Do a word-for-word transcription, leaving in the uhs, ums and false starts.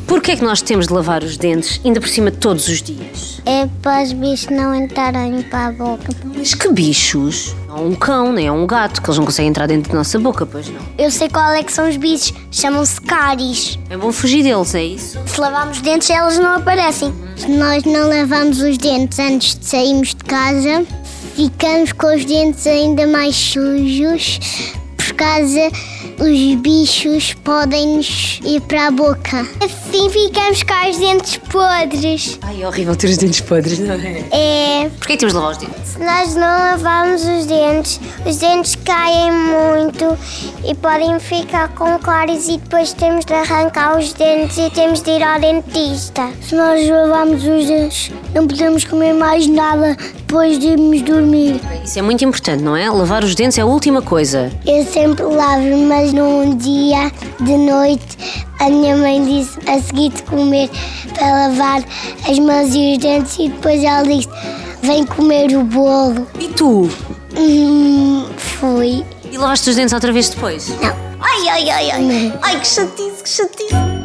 Porquê é que nós temos de lavar os dentes, ainda por cima todos os dias? É para os bichos não entrarem para a boca. Mas que bichos? Não é um cão, nem é um gato, que eles não conseguem entrar dentro da nossa boca, pois não. Eu sei qual é que são os bichos, chamam-se cáries. É bom fugir deles, é isso? Se lavarmos os dentes, elas não aparecem. Se nós não lavamos os dentes antes de sairmos de casa, ficamos com os dentes ainda mais sujos, por causa os bichos podem-nos ir para a boca. Assim ficamos com os dentes podres. Ai, é horrível ter os dentes podres, não é? É. Porquê é que temos de lavar os dentes? Se nós não lavarmos os dentes, os dentes caem muito e podem ficar com cáries e depois temos de arrancar os dentes e temos de ir ao dentista. Se nós lavarmos os dentes, não podemos comer mais nada depois de irmos dormir. Isso é muito importante, não é? Lavar os dentes é a última coisa. Eu sempre lavo, mas num dia de noite a minha mãe disse a seguir de comer para lavar as mãos e os dentes e depois ela disse: vem comer o bolo. E tu? Hum, fui. E lavaste os dentes outra vez depois? Não. Ai, ai, ai, ai. Ai, que chatice, que chatice.